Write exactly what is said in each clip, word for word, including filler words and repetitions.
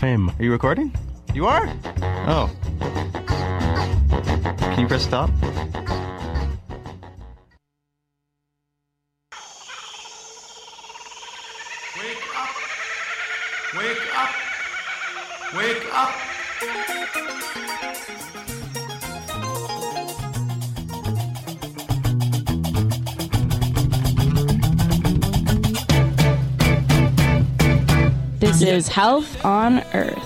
M. Are you recording? You are? Oh. Can you press stop? Wake up! Wake up! Wake up! This is Health on Earth.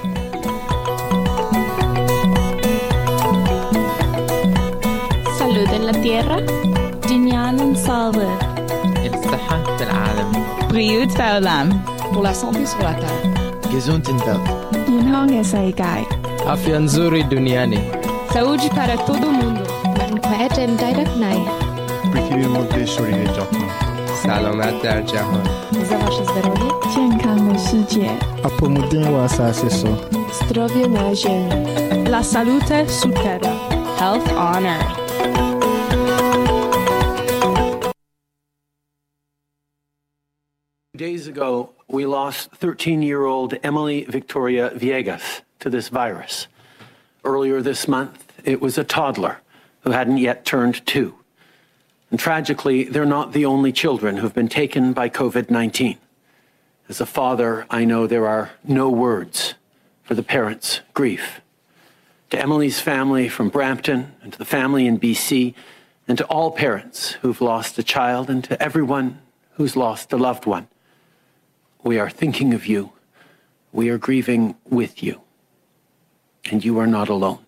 Salud en la Tierra. Dinyan salve. الصحة في العالم. Briut Faulam. Pour la santé sur la terre. Gesund in Welt. 健康嘅世界. Afya nzuri duniani. Saúde para todo mundo. Manfaat dadak nai. পৃথিবীর মধ্যে শরীরের যত্ন. سلامت در جهان. За ваше здоровье. 健康的世界. Apomodem wa asase so. Zdrowie na ziemi. La salute su terra. Health on Earth. Days ago, we lost thirteen-year-old Emily Victoria Viegas to this virus. Earlier this month, it was a toddler who hadn't yet turned two. And tragically, they're not the only children who've been taken by COVID nineteen. As a father, I know there are no words for the parents' grief. To Emily's family from Brampton, and to the family in B C, and to all parents who've lost a child, and to everyone who's lost a loved one, we are thinking of you. We are grieving with you. And you are not alone.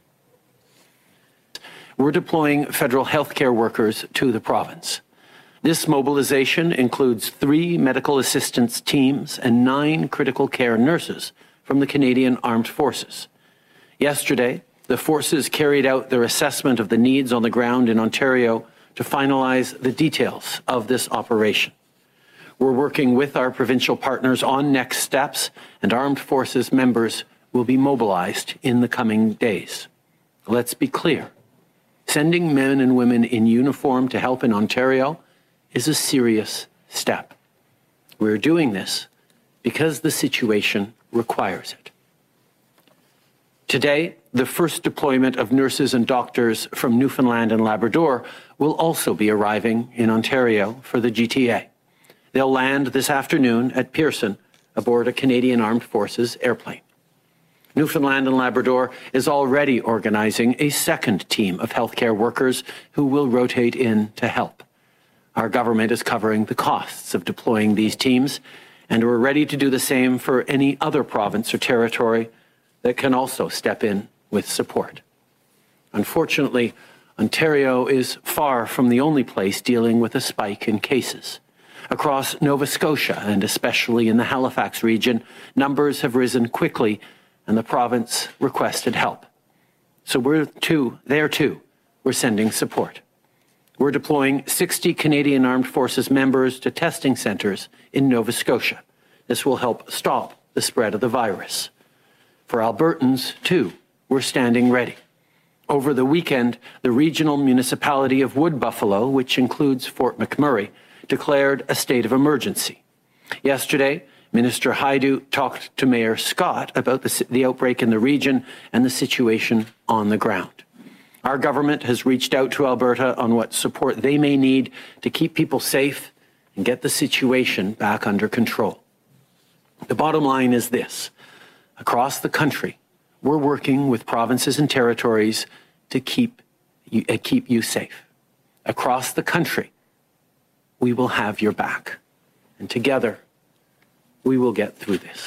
We're deploying federal healthcare workers to the province. This mobilization includes three medical assistance teams and nine critical care nurses from the Canadian Armed Forces. Yesterday, the forces carried out their assessment of the needs on the ground in Ontario to finalize the details of this operation. We're working with our provincial partners on next steps, and Armed Forces members will be mobilized in the coming days. Let's be clear. Sending men and women in uniform to help in Ontario is a serious step. We're doing this because the situation requires it. Today, the first deployment of nurses and doctors from Newfoundland and Labrador will also be arriving in Ontario for the G T A. They'll land this afternoon at Pearson aboard a Canadian Armed Forces airplane. Newfoundland and Labrador is already organizing a second team of healthcare workers who will rotate in to help. Our government is covering the costs of deploying these teams, and we're ready to do the same for any other province or territory that can also step in with support. Unfortunately, Ontario is far from the only place dealing with a spike in cases. Across Nova Scotia, and especially in the Halifax region, numbers have risen quickly, and the province requested help. So we're too, there too, we're sending support. We're deploying sixty Canadian Armed Forces members to testing centres in Nova Scotia. This will help stop the spread of the virus. For Albertans, too, we're standing ready. Over the weekend, the regional municipality of Wood Buffalo, which includes Fort McMurray, declared a state of emergency. Yesterday, Minister Hajdu talked to Mayor Scott about the, the outbreak in the region and the situation on the ground. Our government has reached out to Alberta on what support they may need to keep people safe and get the situation back under control. The bottom line is this. Across the country, we're working with provinces and territories to keep you, uh, keep you safe. Across the country, we will have your back. And together, we will get through this.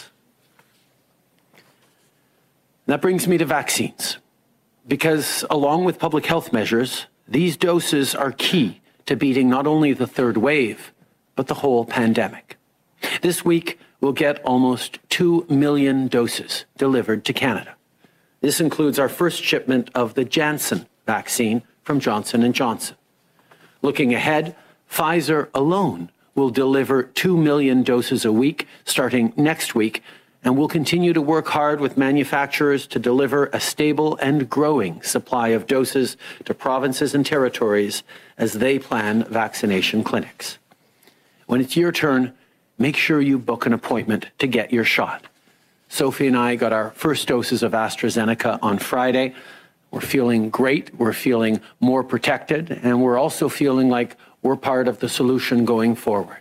That brings me to vaccines. Because along with public health measures, these doses are key to beating not only the third wave, but the whole pandemic. This week, we'll get almost two million doses delivered to Canada. This includes our first shipment of the Janssen vaccine from Johnson and Johnson. Looking ahead, Pfizer alone will deliver two million doses a week starting next week, and will continue to work hard with manufacturers to deliver a stable and growing supply of doses to provinces and territories as they plan vaccination clinics. When it's your turn, make sure you book an appointment to get your shot. Sophie and I got our first doses of AstraZeneca on Friday. We're feeling great. We're feeling more protected. And we're also feeling like we're part of the solution going forward.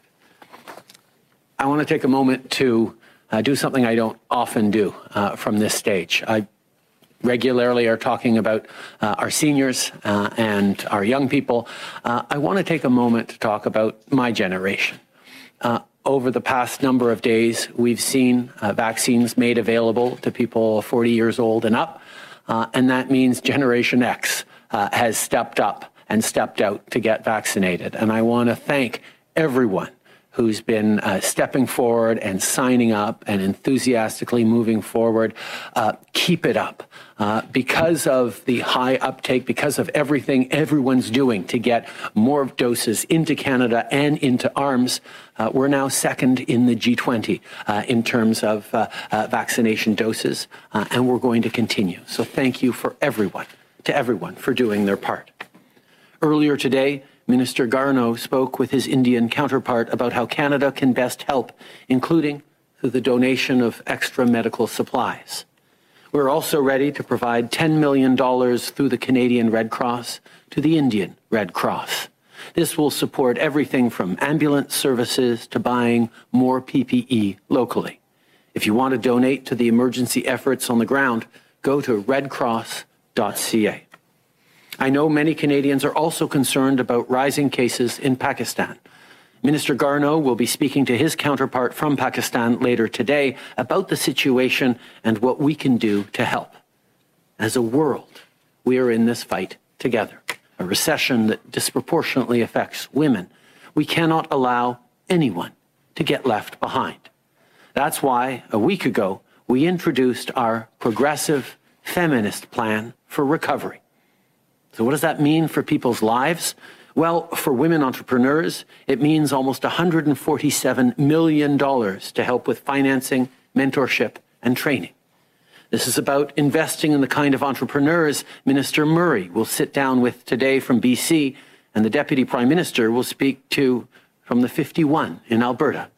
I want to take a moment to uh, do something I don't often do uh, from this stage. I regularly are talking about uh, our seniors uh, and our young people. Uh, I want to take a moment to talk about my generation. Uh, over the past number of days, we've seen uh, vaccines made available to people forty years old and up, uh, and that means Generation X uh, has stepped up and stepped out to get vaccinated. And I want to thank everyone who's been uh, stepping forward and signing up and enthusiastically moving forward. Uh, keep it up. Uh, because of the high uptake, because of everything everyone's doing to get more doses into Canada and into arms, uh, we're now second in the G twenty uh, in terms of uh, uh, vaccination doses, uh, and we're going to continue. So thank you for everyone, to everyone, for doing their part. Earlier today, Minister Garneau spoke with his Indian counterpart about how Canada can best help, including through the donation of extra medical supplies. We're also ready to provide ten million dollars through the Canadian Red Cross to the Indian Red Cross. This will support everything from ambulance services to buying more P P E locally. If you want to donate to the emergency efforts on the ground, go to red cross dot c a. I know many Canadians are also concerned about rising cases in Pakistan. Minister Garneau will be speaking to his counterpart from Pakistan later today about the situation and what we can do to help. As a world, we are in this fight together, a recession that disproportionately affects women. We cannot allow anyone to get left behind. That's why, a week ago, we introduced our progressive feminist plan for recovery. So what does that mean for people's lives? Well, for women entrepreneurs, it means almost one hundred forty-seven million dollars to help with financing, mentorship, and training. This is about investing in the kind of entrepreneurs Minister Murray will sit down with today from B C, and the Deputy Prime Minister will speak to from the fifty-one in Alberta.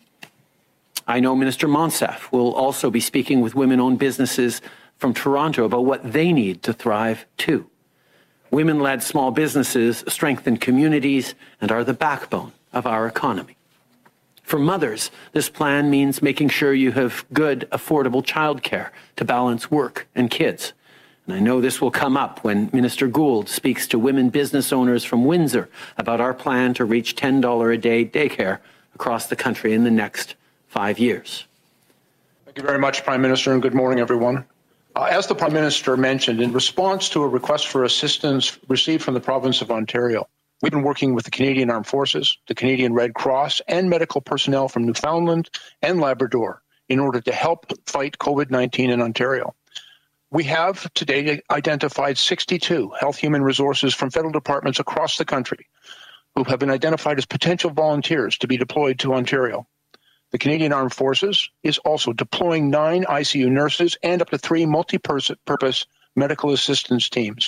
I know Minister Monsef will also be speaking with women-owned businesses from Toronto about what they need to thrive too. Women-led small businesses strengthen communities and are the backbone of our economy. For mothers, this plan means making sure you have good, affordable childcare to balance work and kids. And I know this will come up when Minister Gould speaks to women business owners from Windsor about our plan to reach ten dollars a day daycare across the country in the next five years. Thank you very much, Prime Minister, and good morning, everyone. Uh, as the Prime Minister mentioned, in response to a request for assistance received from the province of Ontario, we've been working with the Canadian Armed Forces, the Canadian Red Cross, and medical personnel from Newfoundland and Labrador in order to help fight COVID nineteen in Ontario. We have today identified sixty-two health human resources from federal departments across the country who have been identified as potential volunteers to be deployed to Ontario. The Canadian Armed Forces is also deploying nine I C U nurses and up to three multi-purpose medical assistance teams.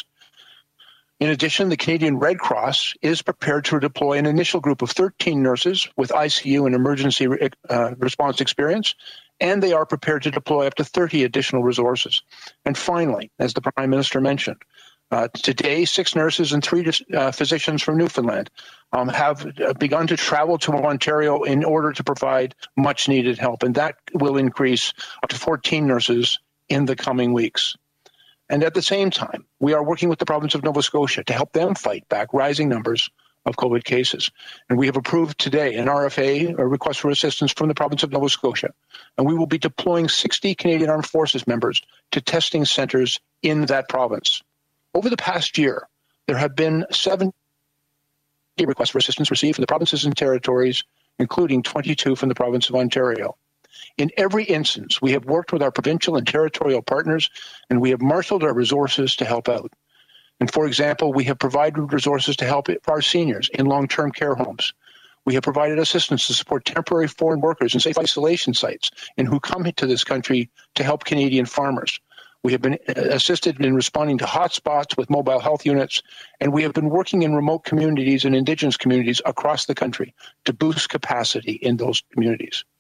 In addition, the Canadian Red Cross is prepared to deploy an initial group of thirteen nurses with I C U and emergency uh, response experience, and they are prepared to deploy up to thirty additional resources. And finally, as the Prime Minister mentioned, Uh, today, six nurses and three uh, physicians from Newfoundland um, have begun to travel to Ontario in order to provide much-needed help, and that will increase up to fourteen nurses in the coming weeks. And at the same time, we are working with the province of Nova Scotia to help them fight back rising numbers of COVID cases. And we have approved today an R F A, a request for assistance from the province of Nova Scotia, and we will be deploying sixty Canadian Armed Forces members to testing centres in that province. Over the past year, there have been seventy requests for assistance received from the provinces and territories, including twenty-two from the province of Ontario. In every instance, we have worked with our provincial and territorial partners, and we have marshaled our resources to help out. And for example, we have provided resources to help our seniors in long-term care homes. We have provided assistance to support temporary foreign workers in safe isolation sites and who come into this country to help Canadian farmers. We have been assisted in responding to hotspots with mobile health units, and we have been working in remote communities and Indigenous communities across the country to boost capacity in those communities.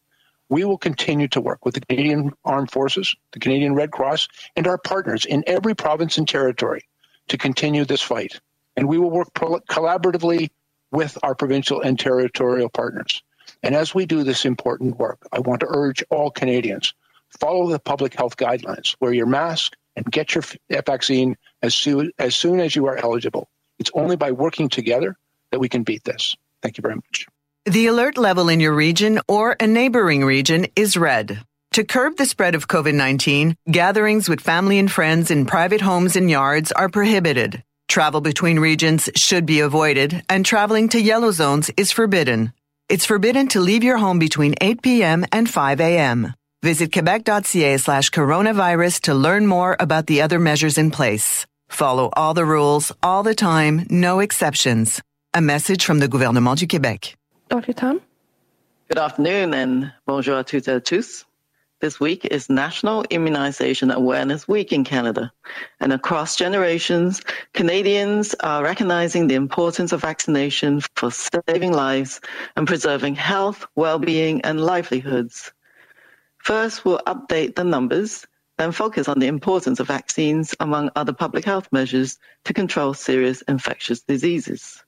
we will continue to work with the Canadian Armed Forces, the Canadian Red Cross, and our partners in every province and territory to continue this fight. And we will work pro- collaboratively with our provincial and territorial partners. And as we do this important work, I want to urge all Canadians, follow the public health guidelines, wear your mask, and get your f- vaccine as soon, as soon as you are eligible. It's only by working together that we can beat this. Thank you very much. The alert level in your region or a neighboring region is red. To curb the spread of COVID nineteen, gatherings with family and friends in private homes and yards are prohibited. Travel between regions should be avoided, and traveling to yellow zones is forbidden. It's forbidden to leave your home between eight p.m. and five a.m. Visit quebec.ca slash coronavirus to learn more about the other measures in place. Follow all the rules, all the time, no exceptions. A message from the Gouvernement du Québec. Doctor Tom? Good afternoon and bonjour à toutes et à tous. This week is National Immunization Awareness Week in Canada. And across generations, Canadians are recognizing the importance of vaccination for saving lives and preserving health, well-being, and livelihoods. First, we'll update the numbers, then focus on the importance of vaccines among other public health measures to control serious infectious diseases.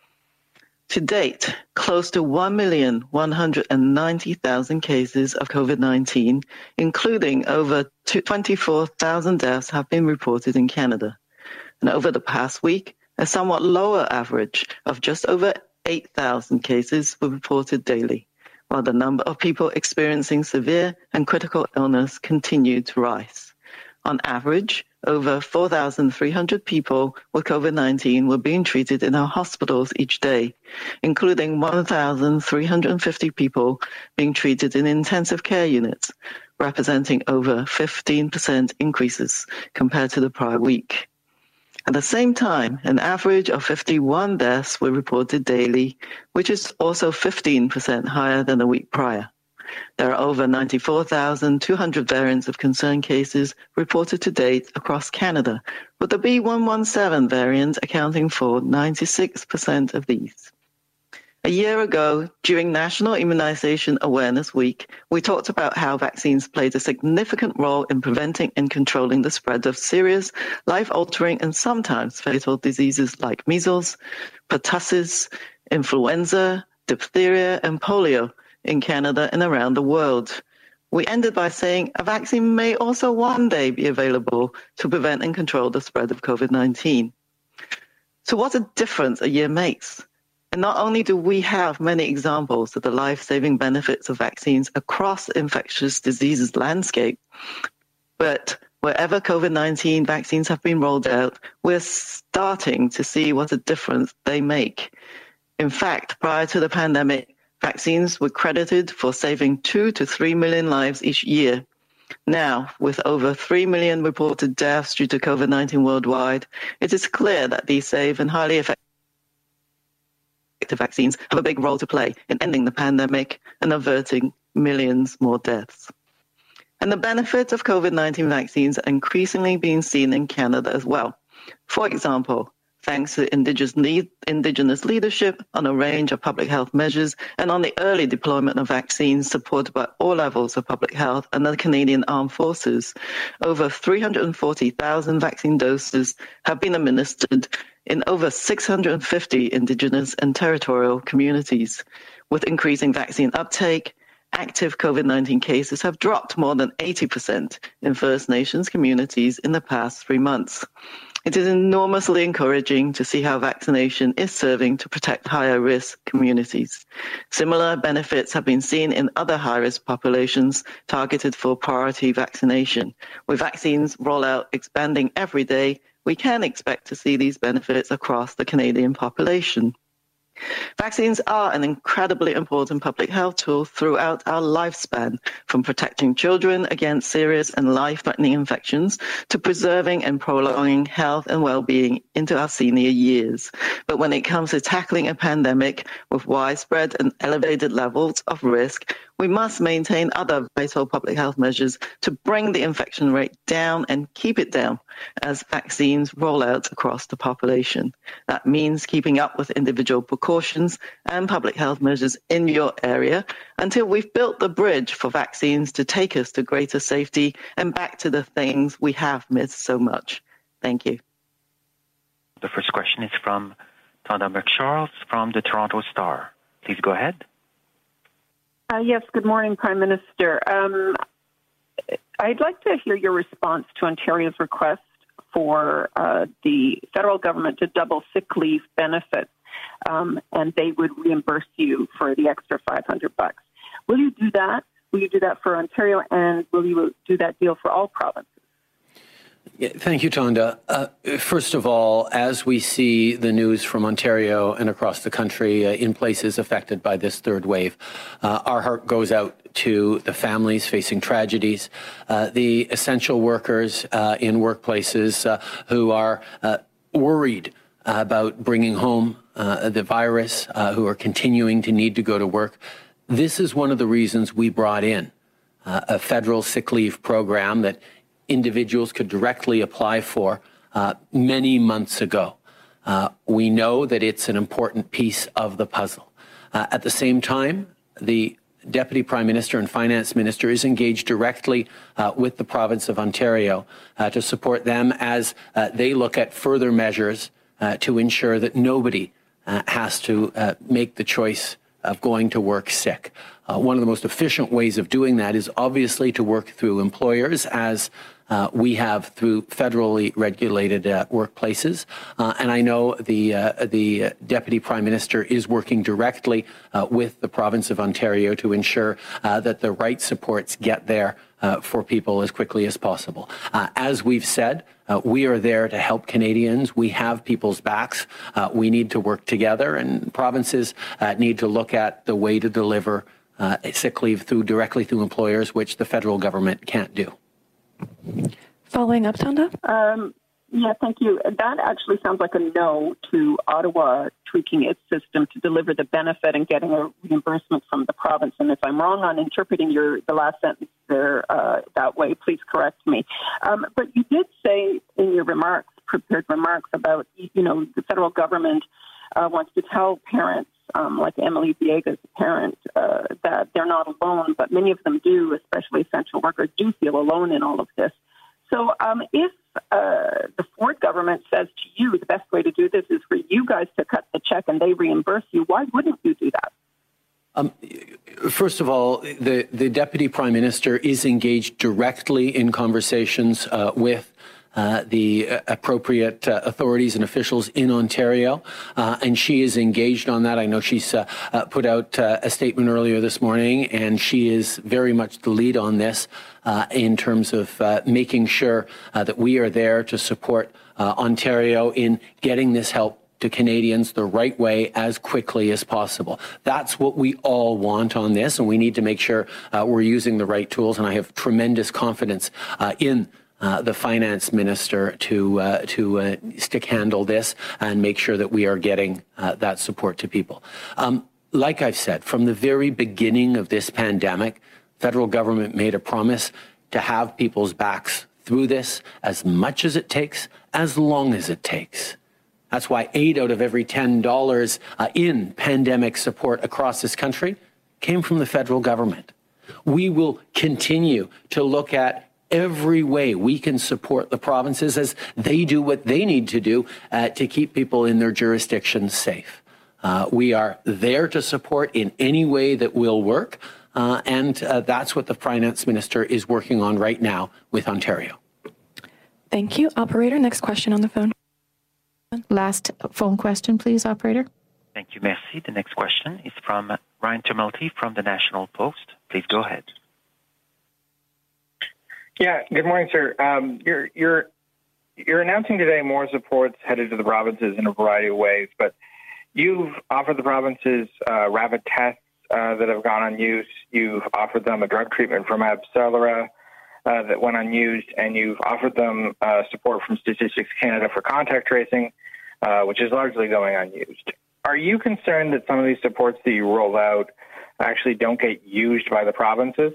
To date, close to one million one hundred ninety thousand cases of COVID nineteen, including over twenty-four thousand deaths, have been reported in Canada. And over the past week, a somewhat lower average of just over eight thousand cases were reported daily, while the number of people experiencing severe and critical illness continued to rise. On average, over four thousand three hundred people with COVID nineteen were being treated in our hospitals each day, including one thousand three hundred fifty people being treated in intensive care units, representing over fifteen percent increases compared to the prior week. At the same time, an average of fifty-one deaths were reported daily, which is also fifteen percent higher than the week prior. There are over ninety-four thousand two hundred variants of concern cases reported to date across Canada, with the B one seventeen variant accounting for ninety-six percent of these. A year ago, during National Immunization Awareness Week, we talked about how vaccines played a significant role in preventing and controlling the spread of serious, life-altering, and sometimes fatal diseases like measles, pertussis, influenza, diphtheria, and polio in Canada and around the world. We ended by saying a vaccine may also one day be available to prevent and control the spread of COVID nineteen. So what a difference a year makes. And not only do we have many examples of the life-saving benefits of vaccines across the infectious diseases landscape, but wherever COVID nineteen vaccines have been rolled out, we're starting to see what a difference they make. In fact, prior to the pandemic, vaccines were credited for saving two to three million lives each year. Now, with over three million reported deaths due to COVID nineteen worldwide, it is clear that these safe and highly effective vaccines have a big role to play in ending the pandemic and averting millions more deaths. And the benefits of COVID nineteen vaccines are increasingly being seen in Canada as well. For example, thanks to indigenous, lead, indigenous leadership on a range of public health measures and on the early deployment of vaccines supported by all levels of public health and the Canadian Armed Forces, over three hundred forty thousand vaccine doses have been administered in over six hundred fifty Indigenous and territorial communities. With increasing vaccine uptake, active COVID nineteen cases have dropped more than eighty percent in First Nations communities in the past three months. It is enormously encouraging to see how vaccination is serving to protect higher risk communities. Similar benefits have been seen in other high-risk populations targeted for priority vaccination. With vaccines rollout expanding every day, we can expect to see these benefits across the Canadian population. Vaccines are an incredibly important public health tool throughout our lifespan, from protecting children against serious and life-threatening infections to preserving and prolonging health and well-being into our senior years. But when it comes to tackling a pandemic with widespread and elevated levels of risk, we must maintain other vital public health measures to bring the infection rate down and keep it down as vaccines roll out across the population. That means keeping up with individual precautions and public health measures in your area until we've built the bridge for vaccines to take us to greater safety and back to the things we have missed so much. Thank you. The first question is from Tonda McCharles from the Toronto Star. Please go ahead. Uh, yes, good morning, Prime Minister. Um, I'd like to hear your response to Ontario's request for uh, the federal government to double sick leave benefits, um, and they would reimburse you for the extra five hundred bucks. Will you do that? Will you do that for Ontario, and will you do that deal for all provinces? Yeah, thank you, Tonda. Uh, first of all, as we see the news from Ontario and across the country uh, in places affected by this third wave, uh, our heart goes out to the families facing tragedies, uh, the essential workers uh, in workplaces uh, who are uh, worried about bringing home uh, the virus, uh, who are continuing to need to go to work. This is one of the reasons we brought in uh, a federal sick leave program that individuals could directly apply for uh, many months ago. Uh, we know that it's an important piece of the puzzle. Uh, at the same time, the Deputy Prime Minister and Finance Minister is engaged directly uh, with the province of Ontario uh, to support them as uh, they look at further measures uh, to ensure that nobody uh, has to uh, make the choice of going to work sick. Uh, one of the most efficient ways of doing that is obviously to work through employers, as uh, we have through federally regulated uh, workplaces. Uh, and I know the uh, the Deputy Prime Minister is working directly uh, with the province of Ontario to ensure uh, that the right supports get there uh, for people as quickly as possible. Uh, as we've said, Uh, we are there to help Canadians. We have people's backs. Uh, we need to work together, and provinces uh, need to look at the way to deliver uh, sick leave through directly through employers, which the federal government can't do. Following up, Tonda? Um, yeah, thank you. That actually sounds like a no to Ottawa tweaking its system to deliver the benefit and getting a reimbursement from the province. And if I'm wrong on interpreting your the last sentence there uh, that way, please correct me. Um, but you did say in your remarks, prepared remarks about, you know, the federal government uh, wants to tell parents, um, like Emily Viega's parent, uh, that they're not alone, but many of them do, especially essential workers, do feel alone in all of this. So um, if uh, the Ford government says to you the best way to do this is for you guys to cut the check and they reimburse you, why wouldn't you do that? Um, first of all, the, the Deputy Prime Minister is engaged directly in conversations uh, with Uh, the uh, appropriate uh, authorities and officials in Ontario, uh, and she is engaged on that. I know she's uh, uh, put out uh, a statement earlier this morning, and she is very much the lead on this uh, in terms of uh, making sure uh, that we are there to support uh, Ontario in getting this help to Canadians the right way as quickly as possible. That's what we all want on this, and we need to make sure uh, we're using the right tools, and I have tremendous confidence uh, in Uh, the finance minister to uh, to uh, stick handle this and make sure that we are getting uh, that support to people. Um, like I've said, from the very beginning of this pandemic, federal government made a promise to have people's backs through this as much as it takes, as long as it takes. That's why eight out of every ten dollars uh, in pandemic support across this country came from the federal government. We will continue to look at every way we can support the provinces as they do what they need to do uh, to keep people in their jurisdictions safe. Uh, we are there to support in any way that will work, uh, and uh, that's what the Finance Minister is working on right now with Ontario. Thank you. Operator, next question on the phone. Last phone question, please, operator. Thank you, merci. The next question is from Ryan Tumulty from the National Post. Please go ahead. Yeah, good morning, sir. Um, you're you're you're announcing today more supports headed to the provinces in a variety of ways, but you've offered the provinces uh, rapid tests uh, that have gone unused. You've offered them a drug treatment from AbCellera uh, that went unused, and you've offered them uh, support from Statistics Canada for contact tracing, uh, which is largely going unused. Are you concerned that some of these supports that you rolled out actually don't get used by the provinces?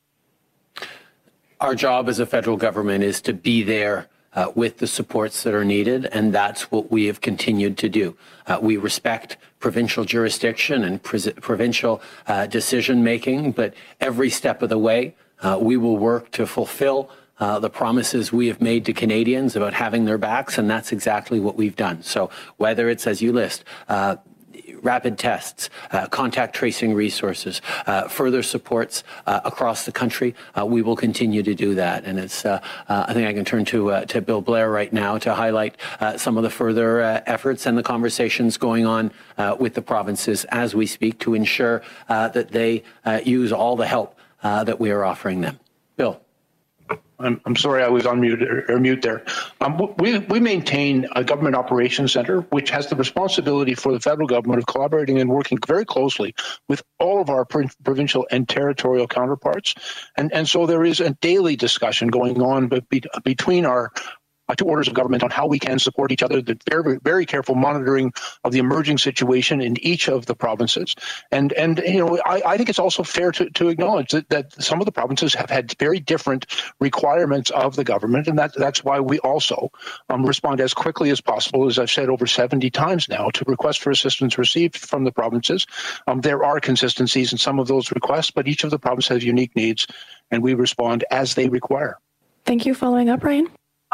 Our job as a federal government is to be there uh, with the supports that are needed, and that's what we have continued to do. Uh, we respect provincial jurisdiction and pre- provincial uh, decision-making, but every step of the way, uh, we will work to fulfill uh, the promises we have made to Canadians about having their backs, and that's exactly what we've done. So whether it's, as you list, uh, rapid tests, uh, contact tracing resources, uh, further supports uh, across the country, uh, we will continue to do that. And it's, uh, uh, I think I can turn to uh, to Bill Blair right now to highlight uh, some of the further uh, efforts and the conversations going on uh, with the provinces as we speak to ensure uh, that they uh, use all the help uh, that we are offering them. Bill. I'm, I'm sorry I was on mute or, or mute there. Um, we, we maintain a government operations center, which has the responsibility for the federal government of collaborating and working very closely with all of our provincial and territorial counterparts. And, and so there is a daily discussion going on be, between our Uh, two orders of government on how we can support each other, the very, very careful monitoring of the emerging situation in each of the provinces. And, and you know, I, I think it's also fair to, to acknowledge that, that some of the provinces have had very different requirements of the government, and that, that's why we also um, respond as quickly as possible, as I've said over seventy times now, to requests for assistance received from the provinces. Um, there are consistencies in some of those requests, but each of the provinces has unique needs, and we respond as they require. Thank you. Following up, Ryan?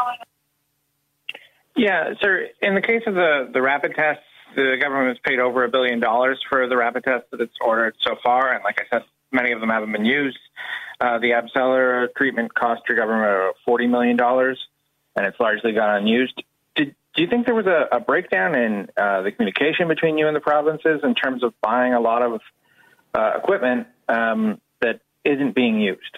Yeah, sir. In the case of the, the rapid tests, the government has paid over a billion dollars for the rapid tests that it's ordered so far. And like I said, many of them haven't been used. Uh, the Abceller treatment cost your government forty million dollars, and it's largely gone unused. Did, do you think there was a, a breakdown in uh, the communication between you and the provinces in terms of buying a lot of uh, equipment um, that isn't being used?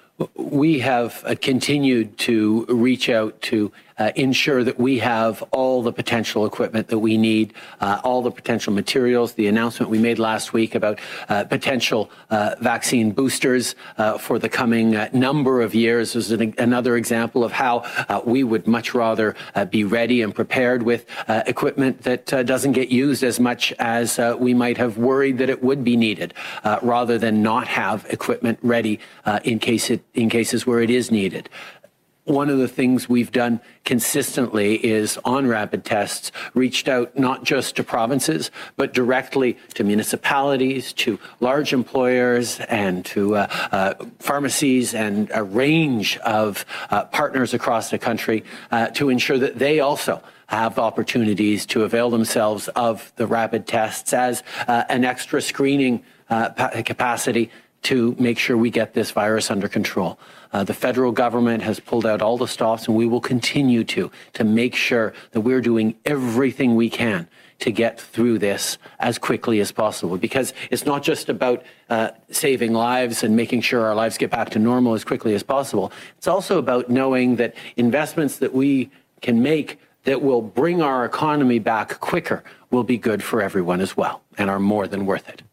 We have uh, continued to reach out to uh, ensure that we have all the potential equipment that we need, uh, all the potential materials. The announcement we made last week about uh, potential uh, vaccine boosters uh, for the coming uh, number of years is an, another example of how uh, we would much rather uh, be ready and prepared with uh, equipment that uh, doesn't get used as much as uh, we might have worried that it would be needed, uh, rather than not have equipment ready uh, in case it in cases where it is needed. One of the things we've done consistently is on rapid tests, reached out not just to provinces, but directly to municipalities, to large employers, and to uh, uh, pharmacies and a range of uh, partners across the country uh, to ensure that they also have opportunities to avail themselves of the rapid tests as uh, an extra screening uh, capacity to make sure we get this virus under control. Uh, the federal government has pulled out all the stops, and we will continue to, to make sure that we're doing everything we can to get through this as quickly as possible. Because it's not just about uh, saving lives and making sure our lives get back to normal as quickly as possible. It's also about knowing that investments that we can make that will bring our economy back quicker will be good for everyone as well and are more than worth it.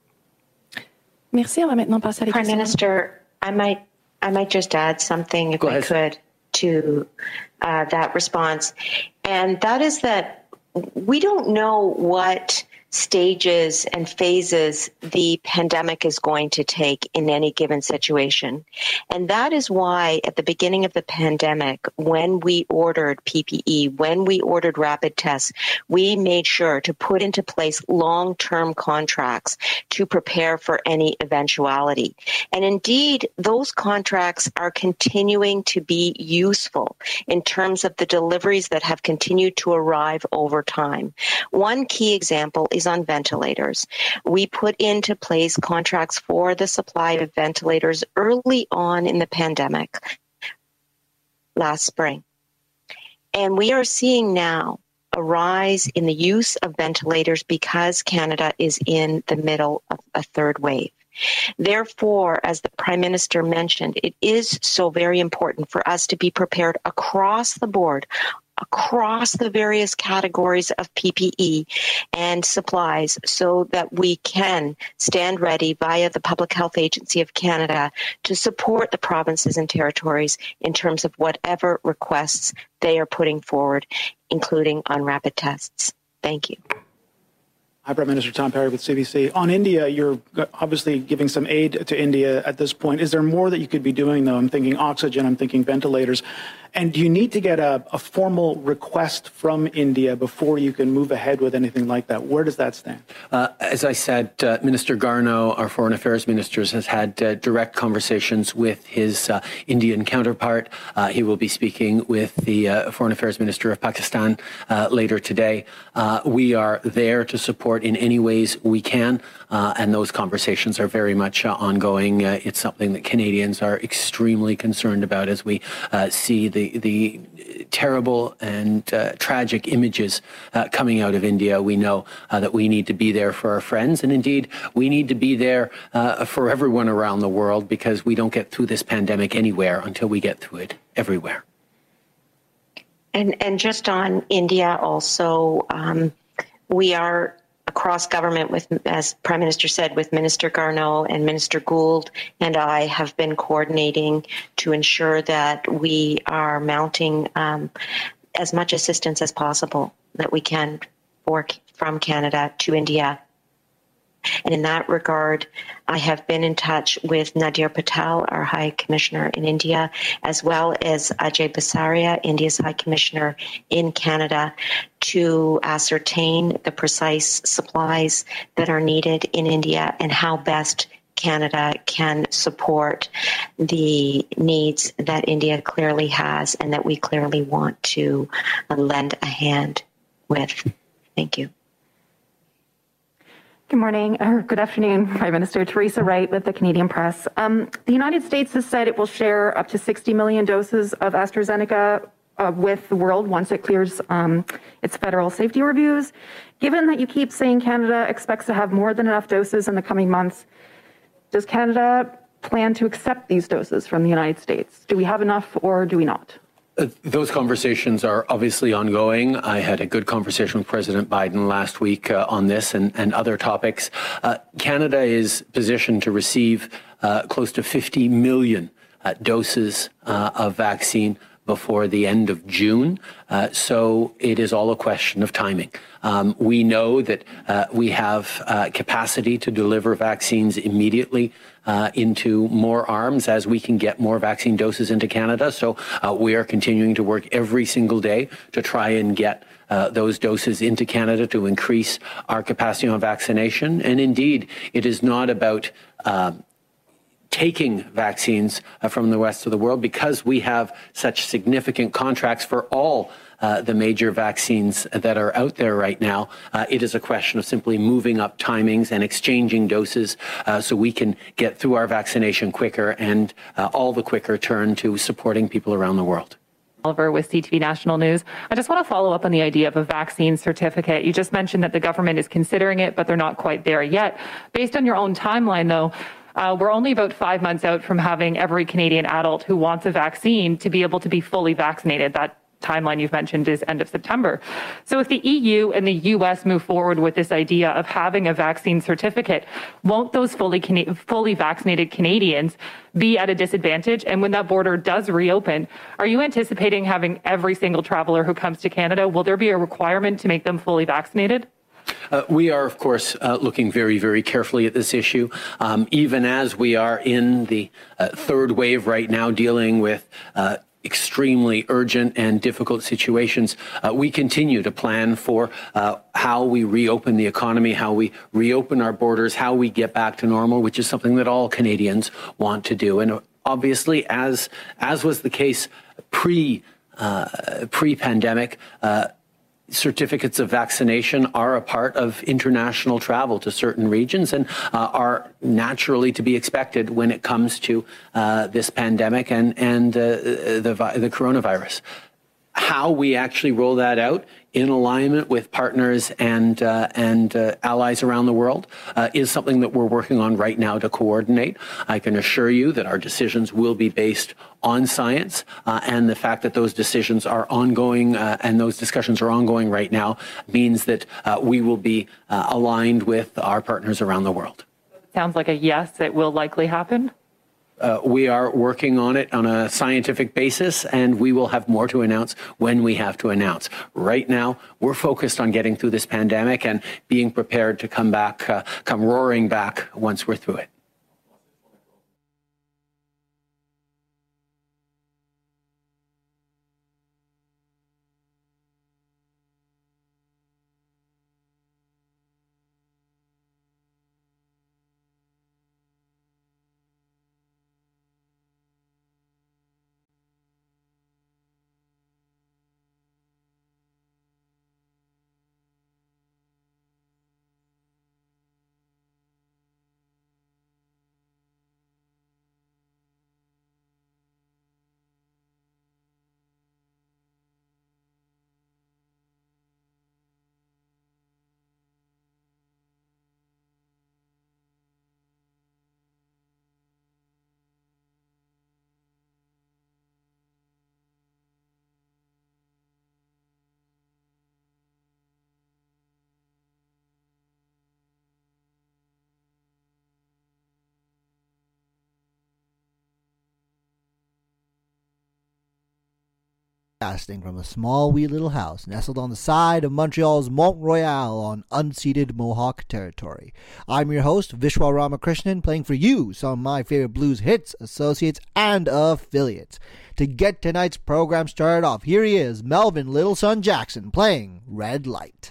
Merci. On va maintenant passer à la Prime Minister, I might, I might just add something, if I could, to uh, that response. And that is that we don't know what stages and phases the pandemic is going to take in any given situation. And that is why at the beginning of the pandemic, when we ordered P P E, when we ordered rapid tests, we made sure to put into place long-term contracts to prepare for any eventuality. And indeed, those contracts are continuing to be useful in terms of the deliveries that have continued to arrive over time. One key example is on ventilators. We put into place contracts for the supply of ventilators early on in the pandemic last spring. And we are seeing now a rise in the use of ventilators because Canada is in the middle of a third wave. Therefore, as the Prime Minister mentioned, it is so very important for us to be prepared across the board, across the various categories of P P E and supplies so that we can stand ready via the Public Health Agency of Canada to support the provinces and territories in terms of whatever requests they are putting forward, including on rapid tests. Thank you. Hi, Prime Minister Tom Perry with C B C. On India, you're obviously giving some aid to India at this point. Is there more that you could be doing, though? I'm thinking oxygen, I'm thinking ventilators. And do you need to get a, a formal request from India before you can move ahead with anything like that? Where does that stand? Uh, as I said, uh, Minister Garneau, our Foreign Affairs Minister, has had uh, direct conversations with his uh, Indian counterpart. Uh, he will be speaking with the uh, Foreign Affairs Minister of Pakistan uh, later today. Uh, we are there to support in any ways we can, uh, and those conversations are very much uh, ongoing. Uh, it's something that Canadians are extremely concerned about as we uh, see the the terrible and uh, tragic images uh, coming out of India. We know uh, that we need to be there for our friends, and indeed we need to be there uh, for everyone around the world, because we don't get through this pandemic anywhere until we get through it everywhere. And and just on India also, um, we are across government with, as Prime Minister said, with Minister Garneau and Minister Gould and I have been coordinating to ensure that we are mounting um, as much assistance as possible that we can for, from Canada to India. And in that regard, I have been in touch with Nadir Patel, our High Commissioner in India, as well as Ajay Basaria, India's High Commissioner in Canada, to ascertain the precise supplies that are needed in India and how best Canada can support the needs that India clearly has and that we clearly want to lend a hand with. Thank you. Good morning, or good afternoon, Prime Minister. Theresa Wright with the Canadian Press. Um, the United States has said it will share up to sixty million doses of AstraZeneca uh, with the world once it clears um, its federal safety reviews. Given that you keep saying Canada expects to have more than enough doses in the coming months, does Canada plan to accept these doses from the United States? Do we have enough or do we not? Uh, those conversations are obviously ongoing. I had a good conversation with President Biden last week uh, on this and, and other topics. Uh, Canada is positioned to receive uh, close to fifty million uh, doses uh, of vaccine before the end of June. Uh, so it is all a question of timing. Um, we know that uh, we have uh, capacity to deliver vaccines immediately uh, into more arms as we can get more vaccine doses into Canada. So uh, we are continuing to work every single day to try and get uh, those doses into Canada to increase our capacity on vaccination. And indeed, it is not about uh, taking vaccines uh, from the rest of the world, because we have such significant contracts for all uh, the major vaccines that are out there right now. Uh, it is a question of simply moving up timings and exchanging doses uh, so we can get through our vaccination quicker and uh, all the quicker turn to supporting people around the world. Oliver with C T V National News. I just want to follow up on the idea of a vaccine certificate. You just mentioned that the government is considering it, but they're not quite there yet. Based on your own timeline, though, Uh, we're only about five months out from having every Canadian adult who wants a vaccine to be able to be fully vaccinated. That timeline you've mentioned is end of September. So if the E U and the U S move forward with this idea of having a vaccine certificate, won't those fully Cana- fully vaccinated Canadians be at a disadvantage? And when that border does reopen, are you anticipating having every single traveler who comes to Canada, will there be a requirement to make them fully vaccinated? Uh, we are, of course, uh, looking very, very carefully at this issue, um, even as we are in the uh, third wave right now, dealing with uh, extremely urgent and difficult situations. Uh, we continue to plan for uh, how we reopen the economy, how we reopen our borders, how we get back to normal, which is something that all Canadians want to do. And obviously, as as was the case pre uh, pre-pandemic, uh, certificates of vaccination are a part of international travel to certain regions and uh, are naturally to be expected when it comes to uh, this pandemic and, and uh, the, the coronavirus. How we actually roll that out in alignment with partners and uh, and uh, allies around the world uh, is something that we're working on right now to coordinate. I can assure you that our decisions will be based on science, uh, and the fact that those decisions are ongoing uh, and those discussions are ongoing right now means that uh, we will be uh, aligned with our partners around the world. Sounds like a yes, it will likely happen. Uh, we are working on it on a scientific basis, and we will have more to announce when we have to announce. Right now, we're focused on getting through this pandemic and being prepared to come back, uh, come roaring back once we're through it. Broadcasting from a small wee little house nestled on the side of Montreal's Mont Royal on unceded Mohawk territory. I'm your host, Vishwa Ramakrishnan, playing for you some of my favorite blues hits, associates, and affiliates. To get tonight's program started off, here he is, Melvin Little Son Jackson, playing Red Light.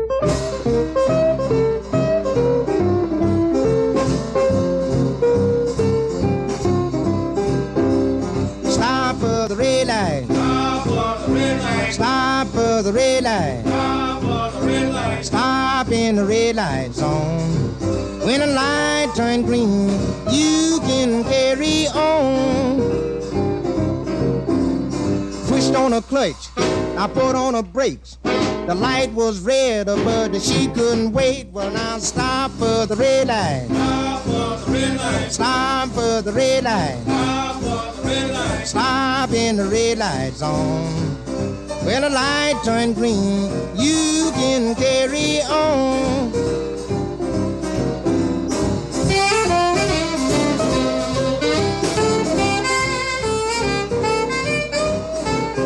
Stop for the red light. Stop for the red light. Stop for the red light. Stop in the red light zone. When a light turns green, you can carry on. Pushed on a clutch, I put on the brakes. The light was red, but she couldn't wait. Well, now stop for the red light. Stop for the red light. Stop for the red light. Stop for the red light. Stop in the red light zone. When the light turns green, you can carry on.